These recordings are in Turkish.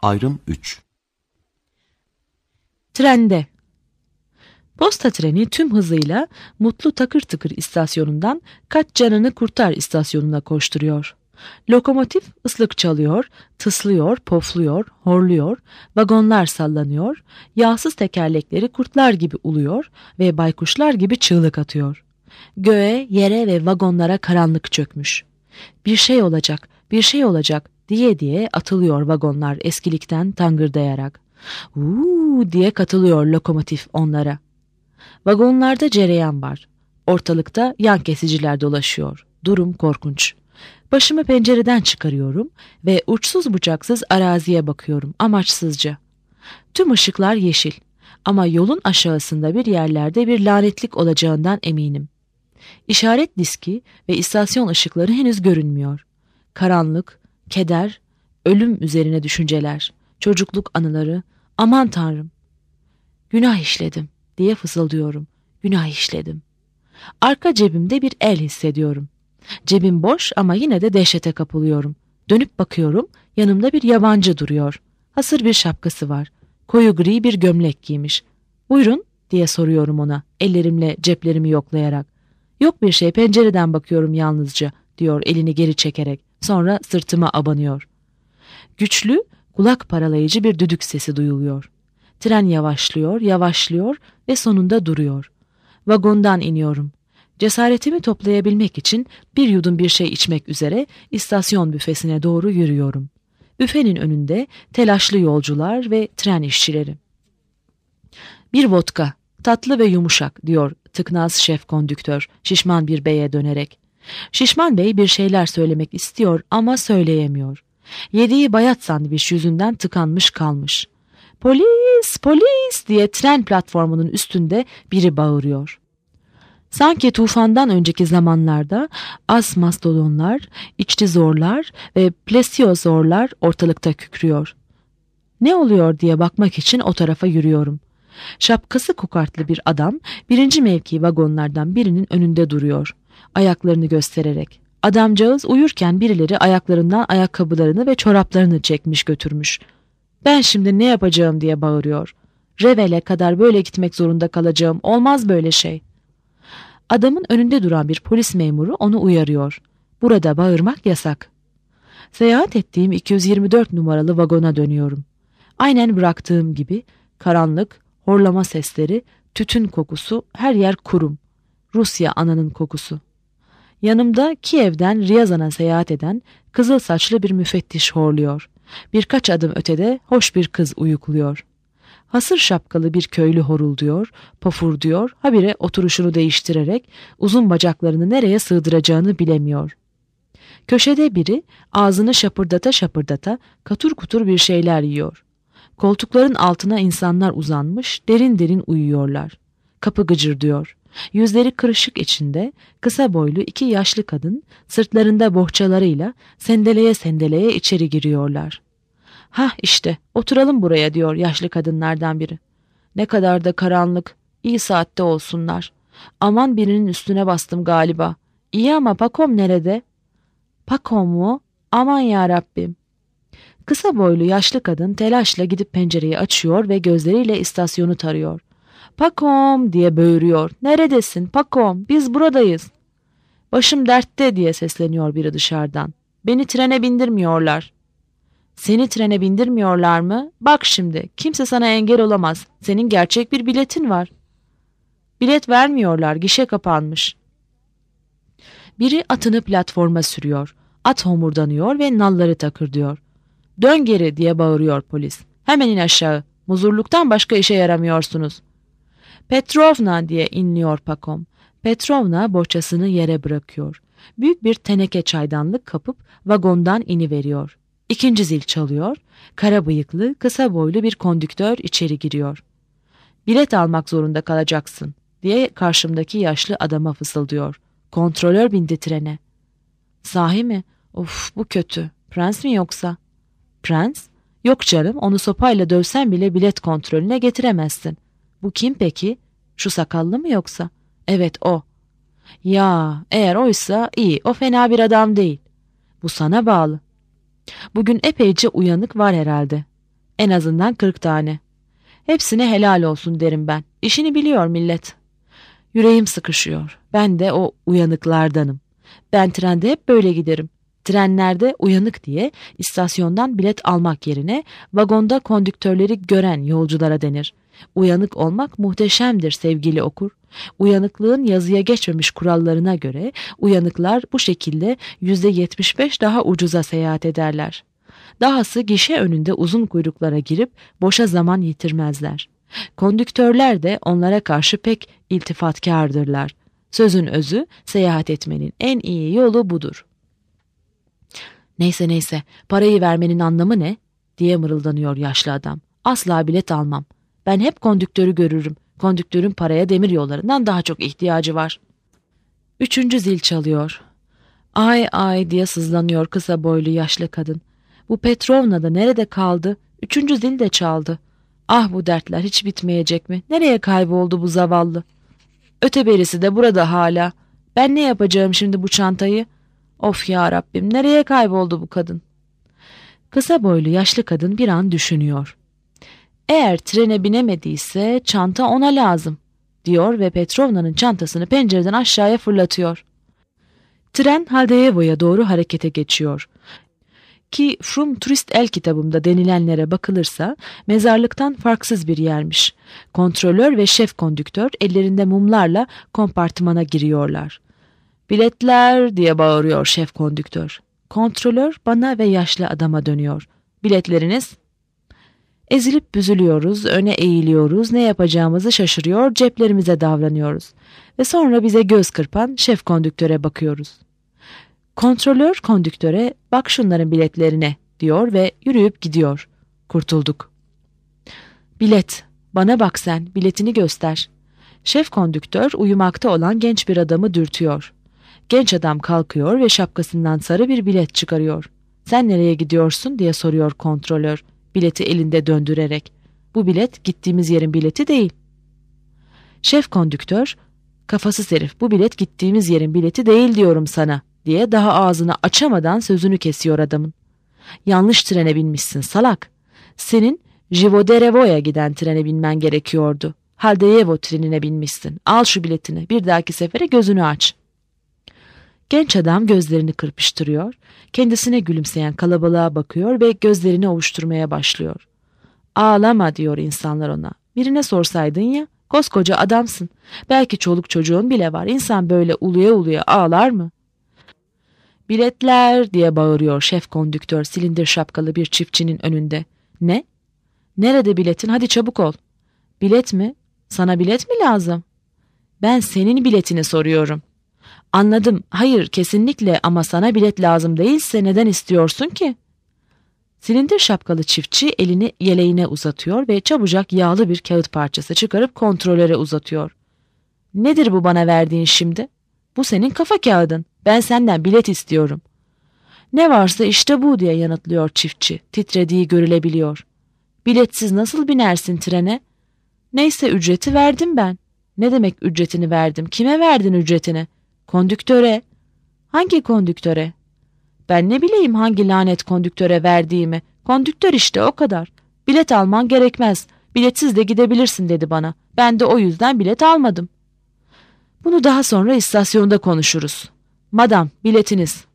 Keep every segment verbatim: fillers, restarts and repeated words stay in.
Ayrım üç. Trende. Posta treni tüm hızıyla Mutlu Takır Tıkır istasyonundan Kaç Canını Kurtar istasyonuna koşturuyor. Lokomotif ıslık çalıyor, tıslıyor, pofluyor, horluyor, vagonlar sallanıyor, yağsız tekerlekleri kurtlar gibi uluyor ve baykuşlar gibi çığlık atıyor. Göğe, yere ve vagonlara karanlık çökmüş. Bir şey olacak, bir şey olacak diye diye atılıyor vagonlar eskilikten tangırdayarak. Uuu diye katılıyor lokomotif onlara. Vagonlarda cereyan var. Ortalıkta yan kesiciler dolaşıyor. Durum korkunç. Başımı pencereden çıkarıyorum ve uçsuz bucaksız araziye bakıyorum amaçsızca. Tüm ışıklar yeşil ama yolun aşağısında bir yerlerde bir lanetlik olacağından eminim. İşaret diski ve istasyon ışıkları henüz görünmüyor. Karanlık, keder, ölüm üzerine düşünceler, çocukluk anıları, aman Tanrım. Günah işledim diye fısıldıyorum. Günah işledim. Arka cebimde bir el hissediyorum. Cebim boş ama yine de dehşete kapılıyorum. Dönüp bakıyorum, yanımda bir yabancı duruyor. Hasır bir şapkası var. Koyu gri bir gömlek giymiş. Buyurun diye soruyorum ona, ellerimle ceplerimi yoklayarak. Yok bir şey, pencereden bakıyorum yalnızca diyor elini geri çekerek. Sonra sırtıma abanıyor. Güçlü, kulak paralayıcı bir düdük sesi duyuluyor. Tren yavaşlıyor, yavaşlıyor ve sonunda duruyor. Vagondan iniyorum. Cesaretimi toplayabilmek için bir yudum bir şey içmek üzere istasyon büfesine doğru yürüyorum. Büfenin önünde telaşlı yolcular ve tren işçileri. Bir vodka, tatlı ve yumuşak diyor tıknaz şef kondüktör şişman bir beye dönerek. Şişman bey bir şeyler söylemek istiyor ama söyleyemiyor. Yediği bayat sandviç yüzünden tıkanmış kalmış. Polis, polis diye tren platformunun üstünde biri bağırıyor. Sanki tufandan önceki zamanlarda az mastodonlar, içtizorlar ve plesiozorlar ortalıkta kükrüyor. Ne oluyor diye bakmak için o tarafa yürüyorum. Şapkası kokartlı bir adam birinci mevki vagonlardan birinin önünde duruyor. Ayaklarını göstererek. Adamcağız uyurken birileri ayaklarından ayakkabılarını ve çoraplarını çekmiş götürmüş. Ben şimdi ne yapacağım diye bağırıyor. Revel'e kadar böyle gitmek zorunda kalacağım. Olmaz böyle şey. Adamın önünde duran bir polis memuru onu uyarıyor. Burada bağırmak yasak. Seyahat ettiğim iki yüz yirmi dört numaralı vagona dönüyorum. Aynen bıraktığım gibi karanlık, horlama sesleri, tütün kokusu, her yer kurum. Rusya ananın kokusu. Yanımda Kiev'den Ryazan'a seyahat eden kızıl saçlı bir müfettiş horluyor. Birkaç adım ötede hoş bir kız uyukluyor. Hasır şapkalı bir köylü horulduyor, pofurduyor, habire oturuşunu değiştirerek uzun bacaklarını nereye sığdıracağını bilemiyor. Köşede biri ağzını şapırdata şapırdata katur kutur bir şeyler yiyor. Koltukların altına insanlar uzanmış, derin derin uyuyorlar. Kapı gıcırdıyor. Yüzleri kırışık içinde kısa boylu iki yaşlı kadın sırtlarında bohçalarıyla sendeleye sendeleye içeri giriyorlar. Hah işte oturalım buraya diyor yaşlı kadınlardan biri. Ne kadar da karanlık, iyi saatte olsunlar. Aman birinin üstüne bastım galiba. İyi ama Pakom nerede? Pakom mu? Aman yarabbim. Kısa boylu yaşlı kadın telaşla gidip pencereyi açıyor ve gözleriyle istasyonu tarıyor. Pakom diye böğürüyor. Neredesin Pakom? Biz buradayız. Başım dertte diye sesleniyor biri dışarıdan. Beni trene bindirmiyorlar. Seni trene bindirmiyorlar mı? Bak şimdi kimse sana engel olamaz. Senin gerçek bir biletin var. Bilet vermiyorlar, gişe kapanmış. Biri atını platforma sürüyor. At homurdanıyor ve nalları takırdıyor. Dön geri diye bağırıyor polis. Hemen in aşağı. Muzurluktan başka işe yaramıyorsunuz. Petrovna diye inliyor Pakom. Petrovna bohçasını yere bırakıyor. Büyük bir teneke çaydanlık kapıp vagondan iniveriyor. İkinci zil çalıyor. Kara bıyıklı, kısa boylu bir kondüktör içeri giriyor. Bilet almak zorunda kalacaksın diye karşımdaki yaşlı adama fısıldıyor. Kontrolör bindi trene. Sahi mi? Of bu kötü. Prens mi yoksa? Prens? Yok canım onu sopayla dövsen bile bilet kontrolüne getiremezsin. Bu kim peki? Şu sakallı mı yoksa? Evet o. Ya eğer oysa iyi o fena bir adam değil. Bu sana bağlı. Bugün epeyce uyanık var herhalde. En azından kırk tane. Hepsine helal olsun derim ben. İşini biliyor millet. Yüreğim sıkışıyor. Ben de o uyanıklardanım. Ben trende hep böyle giderim. Trenlerde uyanık diye istasyondan bilet almak yerine vagonda kondüktörleri gören yolculara denir. Uyanık olmak muhteşemdir sevgili okur. Uyanıklığın yazıya geçmemiş kurallarına göre uyanıklar bu şekilde yüzde yetmiş beş daha ucuza seyahat ederler. Dahası gişe önünde uzun kuyruklara girip boşa zaman yitirmezler. Kondüktörler de onlara karşı pek iltifatkârdırlar. Sözün özü, seyahat etmenin en iyi yolu budur. Neyse neyse, parayı vermenin anlamı ne? Diye mırıldanıyor yaşlı adam. Asla bilet almam. Ben hep kondüktörü görürüm. Kondüktörün paraya demir yollarından daha çok ihtiyacı var. Üçüncü zil çalıyor. Ay ay diye sızlanıyor kısa boylu yaşlı kadın. Bu Petrovna da nerede kaldı? Üçüncü zil de çaldı. Ah, bu dertler hiç bitmeyecek mi? Nereye kayboldu bu zavallı? Öteberisi de burada hala. Ben ne yapacağım şimdi bu çantayı? Of ya Rabbim, nereye kayboldu bu kadın? Kısa boylu yaşlı kadın bir an düşünüyor. Eğer trene binemediyse çanta ona lazım, diyor ve Petrovna'nın çantasını pencereden aşağıya fırlatıyor. Tren Haldeyevo'ya doğru harekete geçiyor. Ki Frum Turist El kitabımda denilenlere bakılırsa mezarlıktan farksız bir yermiş. Kontrolör ve şef kondüktör ellerinde mumlarla kompartımana giriyorlar. Biletler diye bağırıyor şef kondüktör. Kontrolör bana ve yaşlı adama dönüyor. Biletleriniz? Ezilip büzülüyoruz, öne eğiliyoruz, ne yapacağımızı şaşırıyor, ceplerimize davranıyoruz. Ve sonra bize göz kırpan şef kondüktöre bakıyoruz. Kontrolör kondüktöre bak şunların biletlerine diyor ve yürüyüp gidiyor. Kurtulduk. Bilet, bana bak sen, biletini göster. Şef kondüktör uyumakta olan genç bir adamı dürtüyor. Genç adam kalkıyor ve şapkasından sarı bir bilet çıkarıyor. Sen nereye gidiyorsun diye soruyor kontrolör, bileti elinde döndürerek. Bu bilet gittiğimiz yerin bileti değil. Şef kondüktör, kafasız herif, bu bilet gittiğimiz yerin bileti değil diyorum sana diye daha ağzını açamadan sözünü kesiyor adamın. Yanlış trene binmişsin salak. Senin Jivoderevo'ya giden trene binmen gerekiyordu. Haldeyevo trenine binmişsin. Al şu biletini, bir dahaki sefere gözünü aç. Genç adam gözlerini kırpıştırıyor, kendisine gülümseyen kalabalığa bakıyor ve gözlerini ovuşturmaya başlıyor. Ağlama diyor insanlar ona. Birine sorsaydın ya, koskoca adamsın. Belki çoluk çocuğun bile var. İnsan böyle uluya uluya ağlar mı? Biletler diye bağırıyor şef kondüktör silindir şapkalı bir çiftçinin önünde. Ne? Nerede biletin? Hadi çabuk ol. Bilet mi? Sana bilet mi lazım? Ben senin biletini soruyorum. Anladım. Hayır, kesinlikle, ama sana bilet lazım değilse neden istiyorsun ki? Silindir şapkalı çiftçi elini yeleğine uzatıyor ve çabucak yağlı bir kağıt parçası çıkarıp kontrolöre uzatıyor. Nedir bu bana verdiğin şimdi? Bu senin kafa kağıdın. Ben senden bilet istiyorum. Ne varsa işte bu diye yanıtlıyor çiftçi. Titrediği görülebiliyor. Biletsiz nasıl binersin trene? Neyse, ücreti verdim ben. Ne demek ücretini verdim? Kime verdin ücretini? Kondüktöre. Hangi kondüktöre? Ben ne bileyim hangi lanet kondüktöre verdiğimi. Kondüktör işte, o kadar. Bilet alman gerekmez. Biletsiz de gidebilirsin dedi bana. Ben de o yüzden bilet almadım. Bunu daha sonra istasyonda konuşuruz. Madam, biletiniz.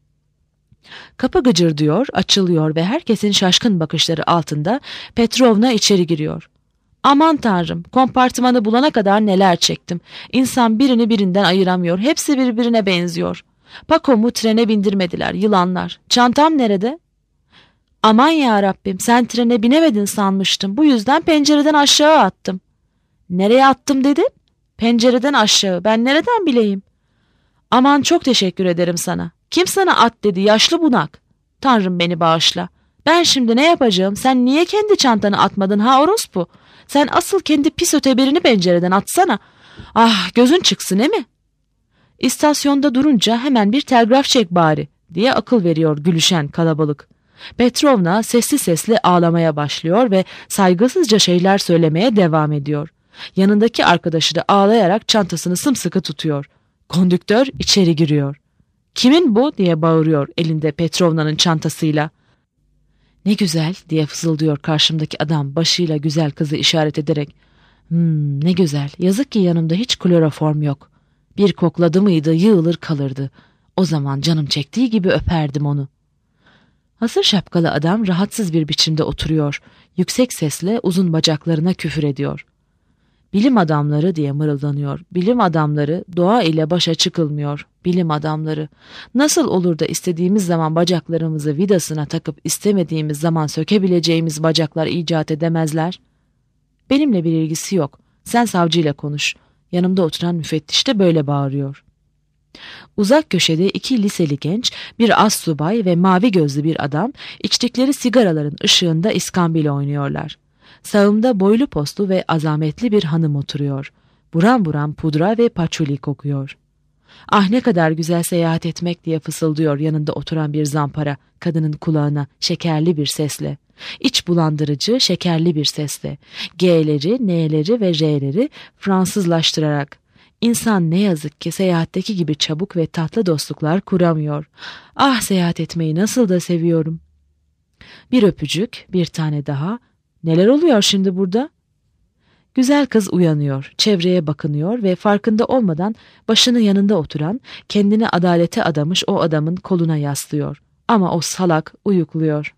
Kapı gıcırdıyor, açılıyor ve herkesin şaşkın bakışları altında Petrovna içeri giriyor. Aman tanrım, kompartımanı bulana kadar neler çektim. İnsan birini birinden ayıramıyor. Hepsi birbirine benziyor. Pako'mu trene bindirmediler, yılanlar. Çantam nerede? Aman ya Rabbim, sen trene binemedin sanmıştım. Bu yüzden pencereden aşağı attım. Nereye attım dedin? Pencereden aşağı. Ben nereden bileyim? Aman, çok teşekkür ederim sana. Kim sana at dedi, yaşlı bunak? Tanrım beni bağışla. Ben şimdi ne yapacağım? Sen niye kendi çantanı atmadın ha orospu? Sen asıl kendi pis öteberini pencereden atsana. Ah, gözün çıksın, he mi? İstasyonda durunca hemen bir telgraf çek bari diye akıl veriyor gülüşen kalabalık. Petrovna sesli sesli ağlamaya başlıyor ve saygısızca şeyler söylemeye devam ediyor. Yanındaki arkadaşı da ağlayarak çantasını sımsıkı tutuyor. Kondüktör içeri giriyor. Kimin bu diye bağırıyor elinde Petrovna'nın çantasıyla. "Ne güzel," diye fısıldıyor karşımdaki adam başıyla güzel kızı işaret ederek. Hmm, ne güzel. Yazık ki yanımda hiç kloroform yok. Bir kokladı mıydı yığılır kalırdı. O zaman canım çektiği gibi öperdim onu. Hasır şapkalı adam rahatsız bir biçimde oturuyor. Yüksek sesle uzun bacaklarına küfür ediyor. Bilim adamları diye mırıldanıyor. Bilim adamları, doğa ile başa çıkılmıyor. Bilim adamları. Nasıl olur da istediğimiz zaman bacaklarımızı vidasına takıp istemediğimiz zaman sökebileceğimiz bacaklar icat edemezler? Benimle bir ilgisi yok. Sen savcıyla konuş. Yanımda oturan müfettiş de böyle bağırıyor. Uzak köşede iki liseli genç, bir astsubay ve mavi gözlü bir adam içtikleri sigaraların ışığında iskambil oynuyorlar. Sağımda boylu postlu ve azametli bir hanım oturuyor. Buram buram pudra ve paçuli kokuyor. "Ah ne kadar güzel seyahat etmek," diye fısıldıyor yanında oturan bir zampara kadının kulağına şekerli bir sesle. İç bulandırıcı şekerli bir sesle. G'leri, N'leri ve R'leri Fransızlaştırarak. İnsan ne yazık ki seyahatteki gibi çabuk ve tatlı dostluklar kuramıyor. Ah seyahat etmeyi nasıl da seviyorum. Bir öpücük, bir tane daha. Neler oluyor şimdi burada? Güzel kız uyanıyor, çevreye bakınıyor ve farkında olmadan başını yanında oturan, kendini adalete adamış o adamın koluna yaslıyor. Ama o salak uyukluyor.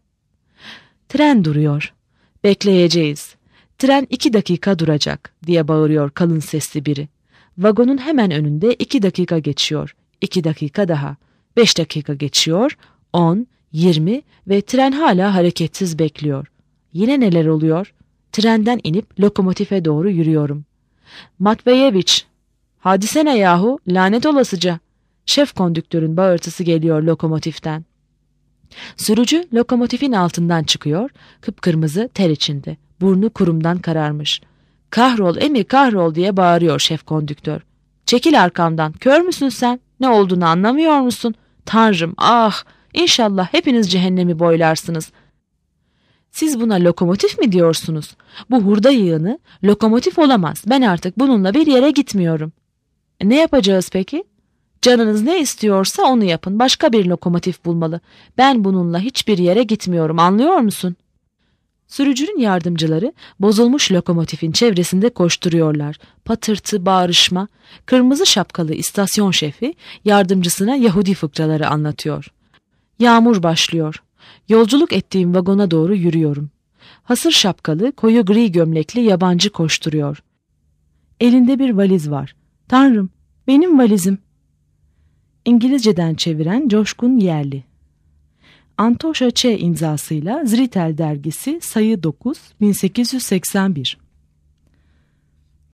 "Tren duruyor. Bekleyeceğiz. Tren iki dakika duracak," diye bağırıyor kalın sesli biri. Vagonun hemen önünde iki dakika geçiyor. İki dakika daha. Beş dakika geçiyor. On, yirmi ve tren hala hareketsiz bekliyor. Yine neler oluyor? Trenden inip lokomotife doğru yürüyorum. "Matveyeviç, hadise ne yahu? Lanet olasıca." Şef kondüktörün bağırtısı geliyor lokomotiften. Sürücü lokomotifin altından çıkıyor, kıpkırmızı ter içinde, burnu kurumdan kararmış. "Kahrol emi kahrol," diye bağırıyor şef kondüktör. "Çekil arkamdan, kör müsün sen? Ne olduğunu anlamıyor musun? Tanrım, ah, inşallah hepiniz cehennemi boylarsınız. Siz buna lokomotif mi diyorsunuz? Bu hurda yığını lokomotif olamaz, ben artık bununla bir yere gitmiyorum." E, ne yapacağız peki? "Canınız ne istiyorsa onu yapın. Başka bir lokomotif bulmalı. Ben bununla hiçbir yere gitmiyorum, anlıyor musun?" Sürücünün yardımcıları bozulmuş lokomotifin çevresinde koşturuyorlar. Patırtı, bağırışma. Kırmızı şapkalı istasyon şefi yardımcısına Yahudi fıkraları anlatıyor. Yağmur başlıyor. Yolculuk ettiğim vagona doğru yürüyorum. Hasır şapkalı, koyu gri gömlekli yabancı koşturuyor. Elinde bir valiz var. "Tanrım, benim valizim." İngilizceden çeviren Coşkun Yerli. Antoşa Ç imzasıyla Zritel dergisi sayı dokuz bin sekiz yüz seksen bir.